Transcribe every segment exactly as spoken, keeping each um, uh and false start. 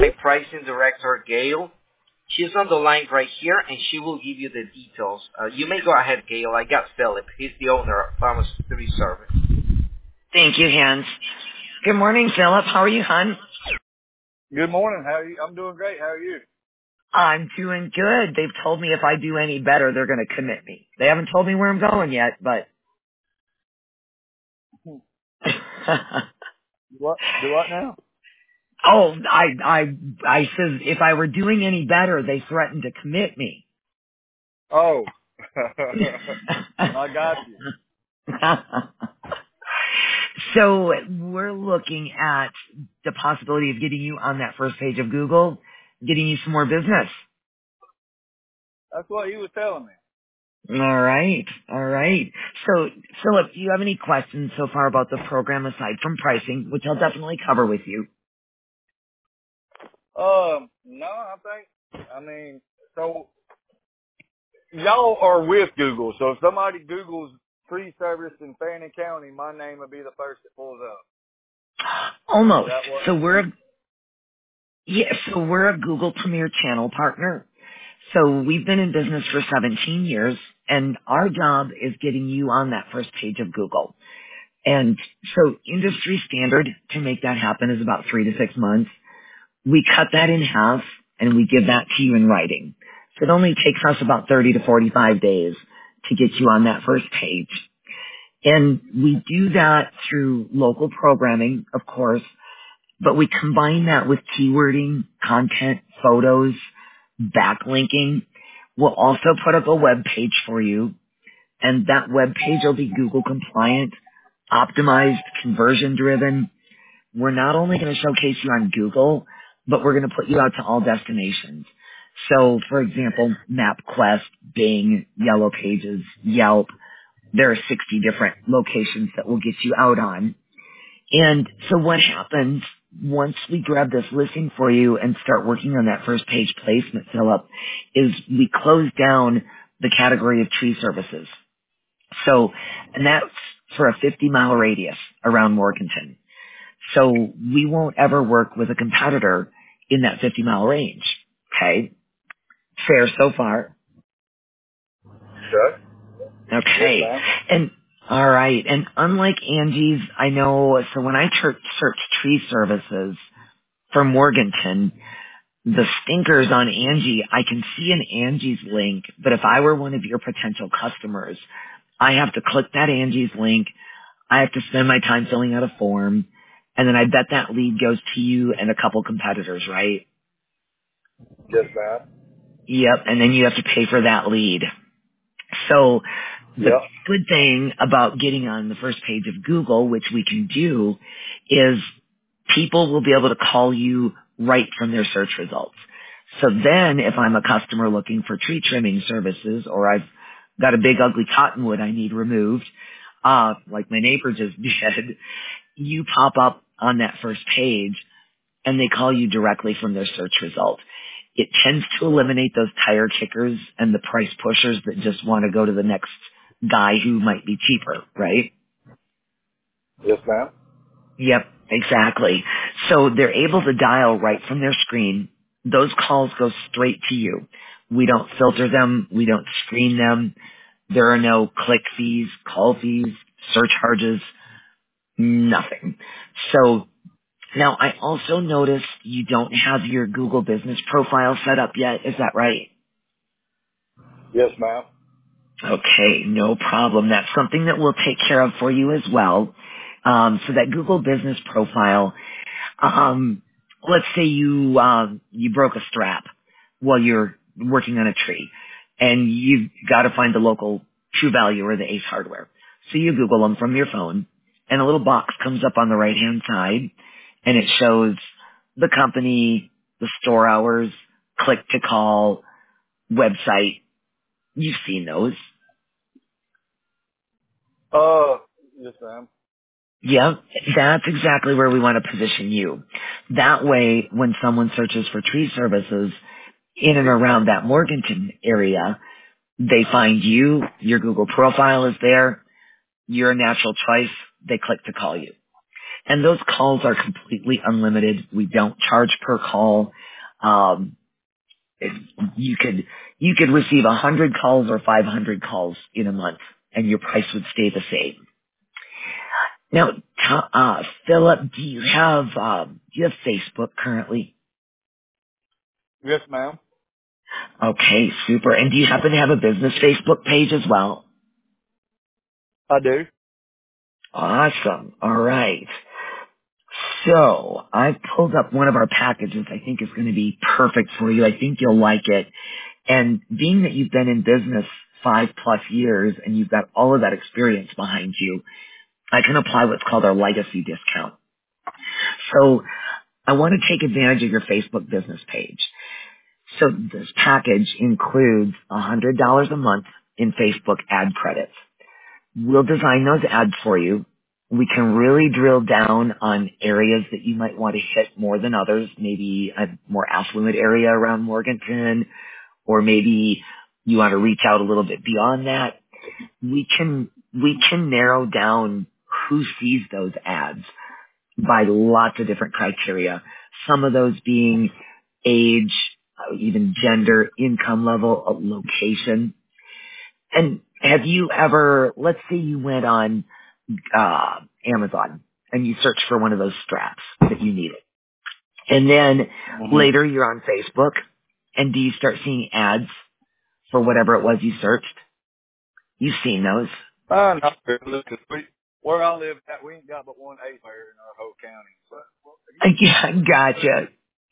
my pricing director, Gail. She's on the line right here, and she will give you the details. Uh, you may go ahead, Gail. I got Philip. He's the owner of Farmers Tree Service. Thank you, Hans. Good morning, Philip. How are you, hon? Good morning. How are you? I'm doing great. How are you? I'm doing good. They've told me if I do any better, they're going to commit me. They haven't told me where I'm going yet, but... What? Do what now? Oh, I, I, I said if I were doing any better, they threatened to commit me. Oh. I got you. So we're looking at the possibility of getting you on that first page of Google, getting you some more business. That's what he was telling me. All right. All right. So, Philip, do you have any questions so far about the program aside from pricing, which I'll definitely cover with you? Um, no, I think, I mean, so y'all are with Google. So if somebody Googles tree service in Fannin County, my name would be the first that pulls up. Almost. So we're, a, yeah, so we're a Google Premier Channel partner. So we've been in business for seventeen years, and our job is getting you on that first page of Google. And so industry standard to make that happen is about three to six months. We cut that in half, and we give that to you in writing. So it only takes us about thirty to forty-five days to get you on that first page. And we do that through local programming, of course, but we combine that with keywording, content, photos, backlinking. We'll also put up a web page for you, and that web page will be Google compliant, optimized, conversion driven. We're not only going to showcase you on Google, but we're going to put you out to all destinations. So, for example, MapQuest, Bing, Yellow Pages, Yelp. There are sixty different locations that we'll get you out on. And so what happens once we grab this listing for you and start working on that first page placement, Philip, is we close down the category of tree services. So, and that's for a fifty mile radius around Morganton. So we won't ever work with a competitor in that fifty mile range. Okay? Fair so far? Sure. Okay. Yes, And all right. And unlike Angie's, I know, so when I search search tree services for Morganton, the stinkers on Angie, I can see an Angie's link, but if I were one of your potential customers, I have to click that Angie's link. I have to spend my time filling out a form, and then I bet that lead goes to you and a couple competitors, right? Yes, ma'am. Yep. And then you have to pay for that lead. So the yep. good thing about getting on the first page of Google, which we can do, is people will be able to call you right from their search results. So then if I'm a customer looking for tree trimming services, or I've got a big ugly cottonwood I need removed, uh, like my neighbor just did, you pop up on that first page and they call you directly from their search result. It tends to eliminate those tire kickers and the price pushers that just want to go to the next guy who might be cheaper, right? Yes, ma'am. Yep, exactly. So they're able to dial right from their screen. Those calls go straight to you. We don't filter them. We don't screen them. There are no click fees, call fees, surcharges, nothing. So now I also noticed you don't have your Google business profile set up yet. Is that right? Yes, ma'am. Okay, no problem. That's something that we'll take care of for you as well. Um, so that Google business profile, um, let's say you um, you broke a strap while you're working on a tree, and you've got to find the local True Value or the Ace Hardware. So you Google them from your phone, and a little box comes up on the right-hand side, and it shows the company, the store hours, click to call, website. You've seen those. Uh, yes, ma'am. Yeah, that's exactly where we want to position you. That way, when someone searches for tree services in and around that Morganton area, they find you, your Google profile is there, you're a natural choice, they click to call you. And those calls are completely unlimited. We don't charge per call. Um, if you could you could receive one hundred calls or five hundred calls in a month, and your price would stay the same. Now, t- uh, Philip, do you have um, do you have Facebook currently? Yes, ma'am. Okay, super. And do you happen to have a business Facebook page as well? I do. Awesome. All right. So I pulled up one of our packages I think is going to be perfect for you. I think you'll like it. And being that you've been in business five plus years and you've got all of that experience behind you, I can apply what's called our legacy discount. So I want to take advantage of your Facebook business page. So this package includes one hundred dollars a month in Facebook ad credits. We'll design those ads for you. We can really drill down on areas that you might want to hit more than others, maybe a more affluent area around Morganton, or maybe you want to reach out a little bit beyond that. We can, we can narrow down who sees those ads by lots of different criteria. Some of those being age, uh, even gender, income level, uh, location. And have you ever, let's say you went on uh, Amazon and you search for one of those straps that you needed. And then Mm-hmm. later you're on Facebook, and do you start seeing ads for whatever it was you searched? You've seen those. Uh, not really, 'cause we, where I live at, we ain't got but one A fair in our whole county. So, Yeah, gotcha.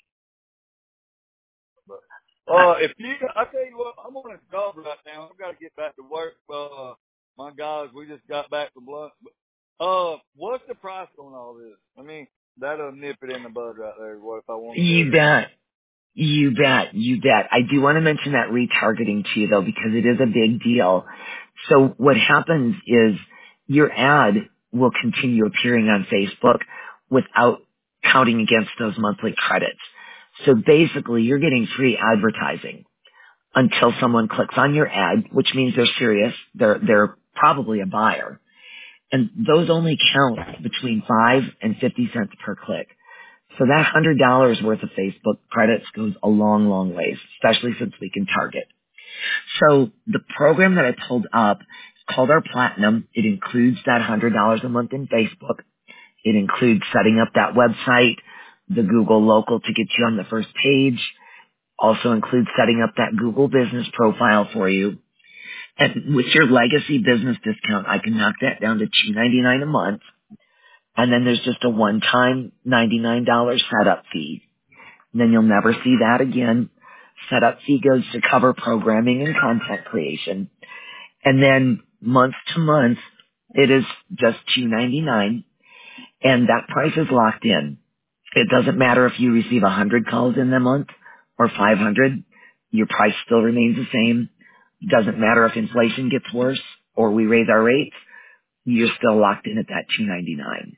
but, uh, if you, I tell you what, I'm on a job right now. I've got to get back to work. Uh, my guys, we just got back from lunch. But, uh, what's the price on all this? I mean, that'll nip it in the bud right there. What if I want to You do it? bet. You bet. You bet. I do want to mention that retargeting to you though, because it is a big deal. So what happens is your ad will continue appearing on Facebook without counting against those monthly credits. So basically you're getting free advertising until someone clicks on your ad, which means they're serious. They're, they're probably a buyer. And those only count between five and fifty cents per click. So that one hundred dollars worth of Facebook credits goes a long, long ways, especially since we can target. So the program that I pulled up is called our Platinum. It includes that one hundred dollars a month in Facebook. It includes setting up that website, the Google local to get you on the first page. Also includes setting up that Google business profile for you. And with your legacy business discount, I can knock that down to two ninety-nine a month. And then there's just a one-time ninety-nine dollars setup fee. And then you'll never see that again. Setup fee goes to cover programming and content creation. And then month to month, it is just two ninety-nine, and that price is locked in. It doesn't matter if you receive one hundred calls in the month or five hundred. Your price still remains the same. It doesn't matter if inflation gets worse or we raise our rates. You're still locked in at that two ninety-nine.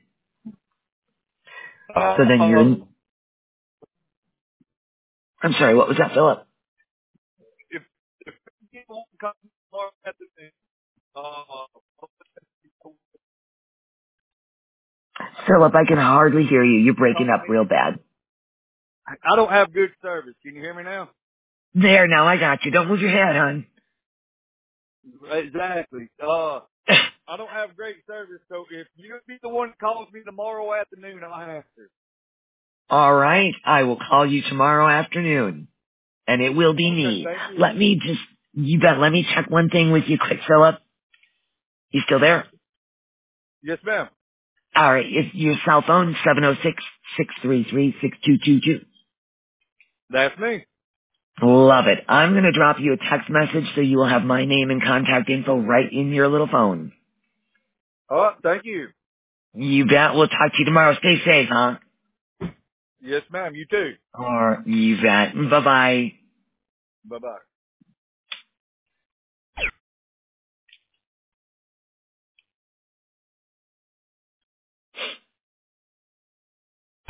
So then Uh, you're, I'm sorry, what was that, Philip? if, if you want to come tomorrow afternoon, uh, Philip, I can hardly hear you. You're breaking call up me. real bad. I don't have good service. Can you hear me now? There, now I got you. Don't move your head, hon. Exactly. Uh, I don't have great service, so if you be the one that calls me tomorrow afternoon, I'll answer. All right. I will call you tomorrow afternoon, and it will be Okay, me. thank you. Let me just, you bet, let me check one thing with you quick, Philip. You still there? Yes, ma'am. All right. Is your cell phone seven oh six, six three three, six two two two? That's me. Love it. I'm going to drop you a text message so you will have my name and contact info right in your little phone. All right, thank you. You bet. We'll talk to you tomorrow. Stay safe, huh? Yes, ma'am. You too. Or you bet. Bye-bye. Bye-bye.